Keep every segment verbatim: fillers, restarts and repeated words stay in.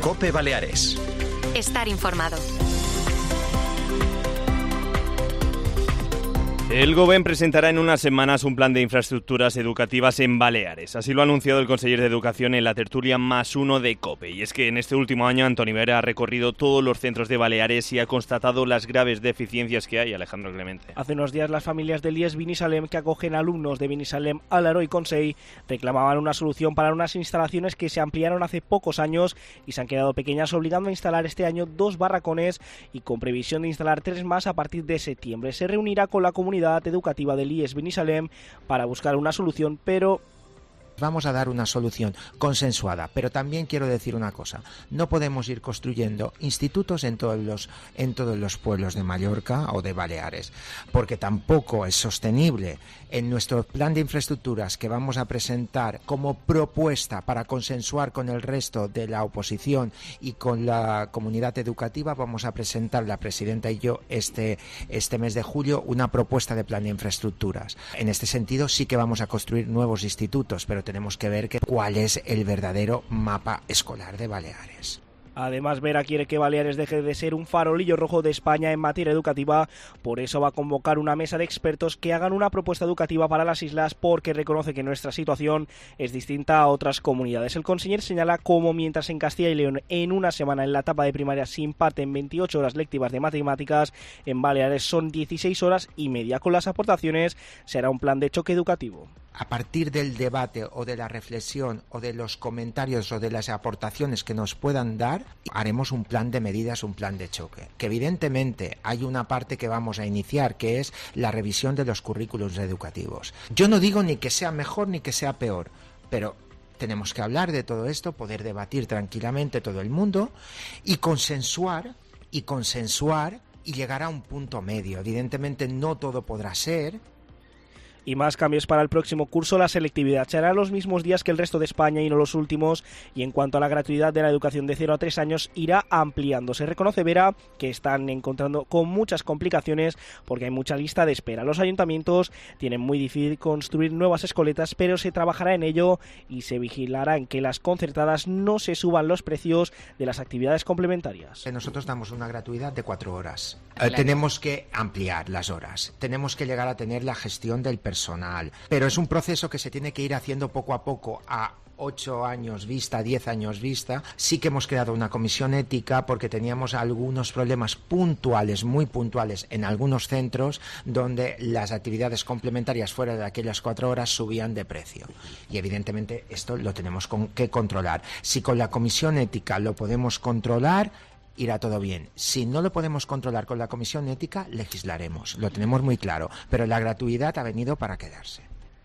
COPE Baleares. Estar informado. El Govern presentará en unas semanas un plan de infraestructuras educativas en Baleares. Así lo ha anunciado el conseller de Educación en la tertulia Más Uno de COPE. Y es que en este último año Antoni Vera ha recorrido todos los centros de Baleares y ha constatado las graves deficiencias que hay. Alejandro Clemente. Hace unos días las familias del I E S Binissalem, que acogen alumnos de Binissalem, Alaró y Consell, reclamaban una solución para unas instalaciones que se ampliaron hace pocos años y se han quedado pequeñas, obligando a instalar este año dos barracones y con previsión de instalar tres más a partir de septiembre. Se reunirá con la comunidad educativa del I E S Binissalem para buscar una solución, pero vamos a dar una solución consensuada, pero también quiero decir una cosa: no podemos ir construyendo institutos en todos los en todos los pueblos de Mallorca o de Baleares, porque tampoco es sostenible. En nuestro plan de infraestructuras que vamos a presentar como propuesta para consensuar con el resto de la oposición y con la comunidad educativa, vamos a presentar, la presidenta y yo, este, este mes de julio, una propuesta de plan de infraestructuras. En este sentido sí que vamos a construir nuevos institutos, pero tenemos que ver que, cuál es el verdadero mapa escolar de Baleares. Además, Vera quiere que Baleares deje de ser un farolillo rojo de España en materia educativa. Por eso va a convocar una mesa de expertos que hagan una propuesta educativa para las islas, porque reconoce que nuestra situación es distinta a otras comunidades. El conseller señala cómo mientras en Castilla y León en una semana en la etapa de primaria se imparten veintiocho horas lectivas de matemáticas, en Baleares son dieciséis horas y media. Con las aportaciones se hará un plan de choque educativo. A partir del debate o de la reflexión o de los comentarios o de las aportaciones que nos puedan dar, haremos un plan de medidas, un plan de choque. Que evidentemente hay una parte que vamos a iniciar, que es la revisión de los currículos educativos. Yo no digo ni que sea mejor ni que sea peor, pero tenemos que hablar de todo esto, poder debatir tranquilamente todo el mundo y consensuar y consensuar y llegar a un punto medio. Evidentemente no todo podrá ser. Y más cambios para el próximo curso. La selectividad será los mismos días que el resto de España y no los últimos, y en cuanto a la gratuidad de la educación de cero a tres años irá ampliándose. Reconoce Vera que están encontrando con muchas complicaciones porque hay mucha lista de espera. Los ayuntamientos tienen muy difícil construir nuevas escoletas, pero se trabajará en ello y se vigilará en que las concertadas no se suban los precios de las actividades complementarias. Nosotros damos una gratuidad de cuatro horas. Eh, tenemos que ampliar las horas, tenemos que llegar a tener la gestión del personal personal, pero es un proceso que se tiene que ir haciendo poco a poco, a ocho años vista, diez años vista. Sí que hemos creado una comisión ética porque teníamos algunos problemas puntuales, muy puntuales, en algunos centros donde las actividades complementarias fuera de aquellas cuatro horas subían de precio. Y evidentemente esto lo tenemos con, que controlar. Si con la comisión ética lo podemos controlar, irá todo bien. Si no lo podemos controlar con la comisión ética, legislaremos. Lo tenemos muy claro. Pero la gratuidad ha venido para quedarse.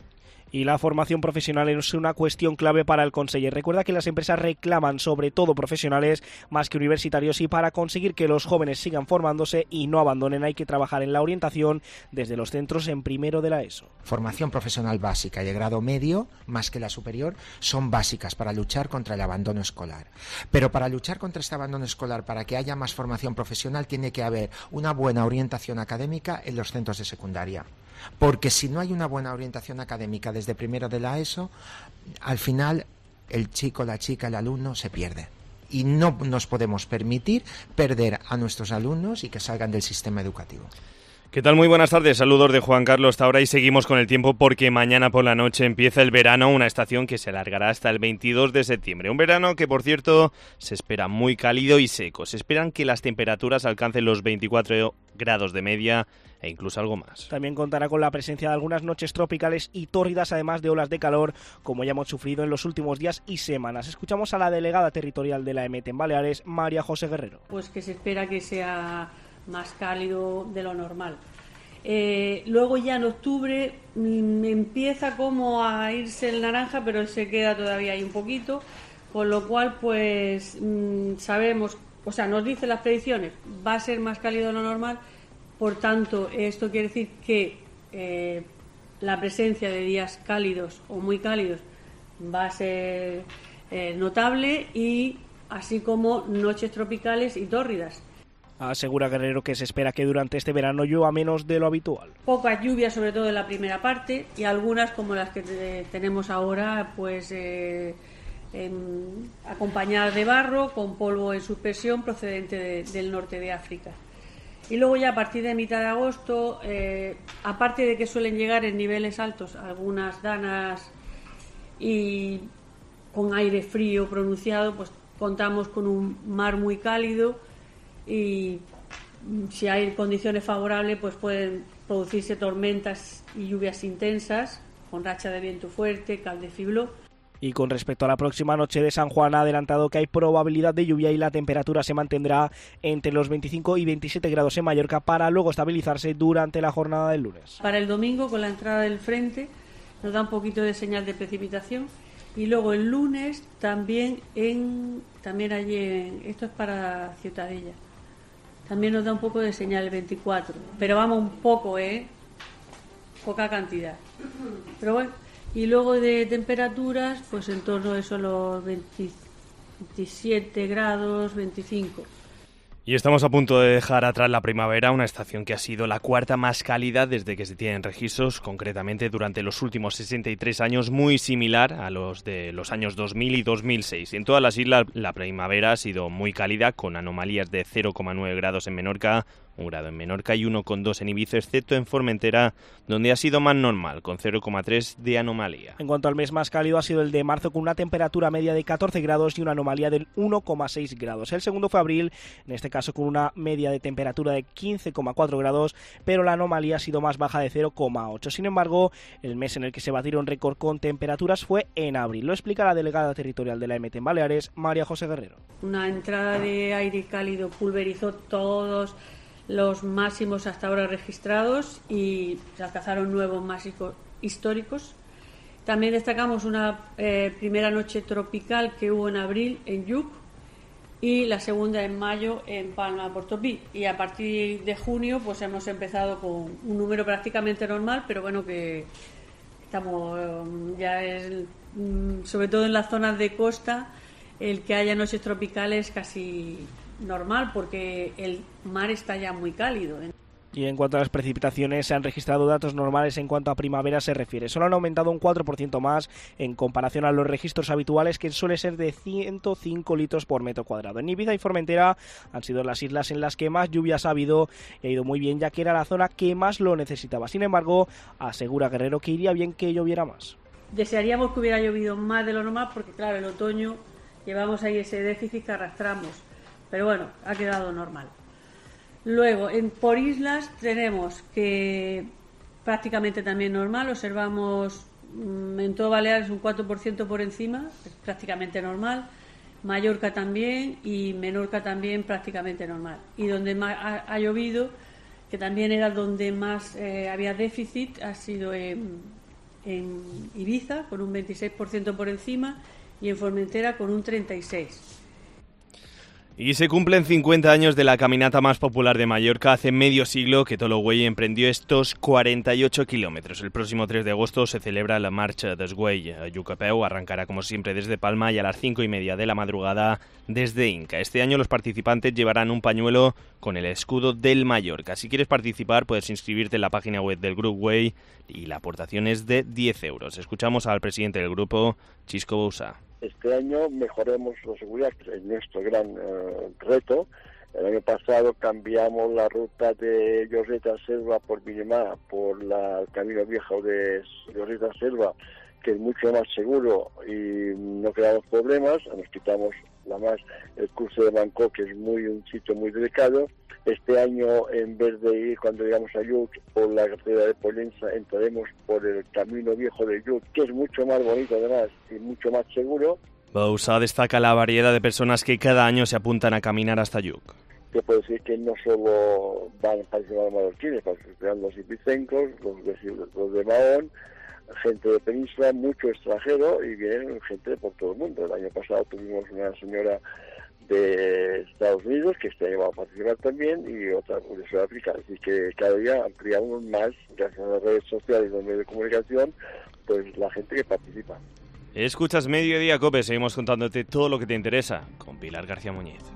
Y la formación profesional es una cuestión clave para el conseller. Recuerda que las empresas reclaman sobre todo profesionales más que universitarios, y para conseguir que los jóvenes sigan formándose y no abandonen hay que trabajar en la orientación desde los centros en primero de la ESO. Formación profesional básica y de grado medio, más que la superior, son básicas para luchar contra el abandono escolar. Pero para luchar contra este abandono escolar, para que haya más formación profesional, tiene que haber una buena orientación académica en los centros de secundaria. Porque si no hay una buena orientación académica desde primero de la ESO, al final el chico, la chica, el alumno se pierde. Y no nos podemos permitir perder a nuestros alumnos y que salgan del sistema educativo. ¿Qué tal? Muy buenas tardes, saludos de Juan Carlos hasta ahora, y seguimos con el tiempo porque mañana por la noche empieza el verano, una estación que se alargará hasta el veintidós de septiembre. Un verano que, por cierto, se espera muy cálido y seco. Se esperan que las temperaturas alcancen los veinticuatro grados de media e incluso algo más. También contará con la presencia de algunas noches tropicales y tórridas, además de olas de calor, como ya hemos sufrido en los últimos días y semanas. Escuchamos a la delegada territorial de la E M E T en Baleares, María José Guerrero. Pues que se espera que sea más cálido de lo normal. Eh, luego ya en octubre mm, empieza como a irse el naranja, pero se queda todavía ahí un poquito, con lo cual pues mmm, sabemos, o sea, nos dicen las predicciones, va a ser más cálido de lo normal. Por tanto, esto quiere decir que eh, la presencia de días cálidos o muy cálidos va a ser eh, notable, y así como noches tropicales y tórridas. Asegura Guerrero que se espera que durante este verano llueva menos de lo habitual. Pocas lluvias, sobre todo en la primera parte, y algunas como las que te- tenemos ahora, pues eh, eh, acompañadas de barro con polvo en suspensión procedente de, del norte de África. Y luego ya a partir de mitad de agosto, eh, aparte de que suelen llegar en niveles altos algunas danas y con aire frío pronunciado, pues contamos con un mar muy cálido y si hay condiciones favorables pues pueden producirse tormentas y lluvias intensas con racha de viento fuerte, cal de fibló. Y con respecto a la próxima noche de San Juan, ha adelantado que hay probabilidad de lluvia y la temperatura se mantendrá entre los veinticinco y veintisiete grados en Mallorca para luego estabilizarse durante la jornada del lunes. Para el domingo, con la entrada del frente, nos da un poquito de señal de precipitación y luego el lunes también en también allí en, esto es para Ciutadella, también nos da un poco de señal el veinticuatro, pero vamos un poco, eh poca cantidad, pero bueno. Y luego de temperaturas, pues en torno a eso los veintisiete grados, veinticinco. Y estamos a punto de dejar atrás la primavera, una estación que ha sido la cuarta más cálida desde que se tienen registros, concretamente durante los últimos sesenta y tres años, muy similar a los de los años dos mil y dos mil seis. En todas las islas la primavera ha sido muy cálida, con anomalías de cero coma nueve grados en Menorca, un grado en Menorca y uno coma dos en Ibiza, excepto en Formentera, donde ha sido más normal, con cero coma tres de anomalía. En cuanto al mes más cálido, ha sido el de marzo, con una temperatura media de catorce grados y una anomalía del uno coma seis grados. El segundo fue abril, en este caso con una media de temperatura de quince coma cuatro grados, pero la anomalía ha sido más baja de cero coma ocho. Sin embargo, el mes en el que se batieron récord con temperaturas fue en abril. Lo explica la delegada territorial de la E M E T en Baleares, María José Guerrero. Una entrada de aire cálido pulverizó todos los máximos hasta ahora registrados y se alcanzaron nuevos máximos históricos. También destacamos una eh, primera noche tropical que hubo en abril en Lluc y la segunda en mayo en Palma de Portopí. Y a partir de junio pues hemos empezado con un número prácticamente normal, pero bueno, que estamos ya es, sobre todo en las zonas de costa, el que haya noches tropicales casi normal porque el mar está ya muy cálido. Y en cuanto a las precipitaciones, se han registrado datos normales en cuanto a primavera se refiere. Solo han aumentado un cuatro por ciento más en comparación a los registros habituales, que suele ser de ciento cinco litros por metro cuadrado. En Ibiza y Formentera han sido las islas en las que más lluvias ha habido y ha ido muy bien, ya que era la zona que más lo necesitaba. Sin embargo, asegura Guerrero que iría bien que lloviera más. Desearíamos que hubiera llovido más de lo normal porque, claro, el otoño llevamos ahí ese déficit que arrastramos. Pero bueno, ha quedado normal. Luego, en, por islas tenemos que prácticamente también normal. Observamos mmm, en todo Baleares un cuatro por ciento por encima, es prácticamente normal. Mallorca también y Menorca también prácticamente normal. Y donde más ha, ha llovido, que también era donde más eh, había déficit, ha sido en, en Ibiza con un veintiséis por ciento por encima y en Formentera con un treinta y seis por ciento. Y se cumplen cincuenta años de la caminata más popular de Mallorca. Hace medio siglo que Tolo Güell emprendió estos cuarenta y ocho kilómetros. El próximo tres de agosto se celebra la Marcha des Güell. Lluc a peu arrancará como siempre desde Palma y a las cinco y media de la madrugada desde Inca. Este año los participantes llevarán un pañuelo con el escudo del Mallorca. Si quieres participar puedes inscribirte en la página web del Grupo Güell y la aportación es de diez euros. Escuchamos al presidente del grupo, Xisco Bouzá. Este año mejoremos la seguridad, que es nuestro gran uh, reto. El año pasado cambiamos la ruta de Lloreta Selva por Vinemá, por la, el camino viejo de Lloreta Selva, que es mucho más seguro y no creamos problemas. Nos quitamos la más el curso de Mancó, que es muy un sitio muy delicado. Este año, en vez de ir cuando llegamos a Lluc por la carretera de Pollença, entraremos por el camino viejo de Lluc, que es mucho más bonito además y mucho más seguro. Bouzá destaca la variedad de personas que cada año se apuntan a caminar hasta Lluc. Te puedo decir que no solo van a participar mallorquines, participan los ibicencos, los de, los de Mahón, gente de Península, mucho extranjero y vienen gente de por todo el mundo. El año pasado tuvimos una señora de Estados Unidos que este año va a participar también y otra de Sudáfrica, así que cada día ampliamos más, gracias a las redes sociales y los medios de comunicación, pues la gente que participa. Escuchas Mediodía Cope, seguimos contándote todo lo que te interesa con Pilar García Muñiz.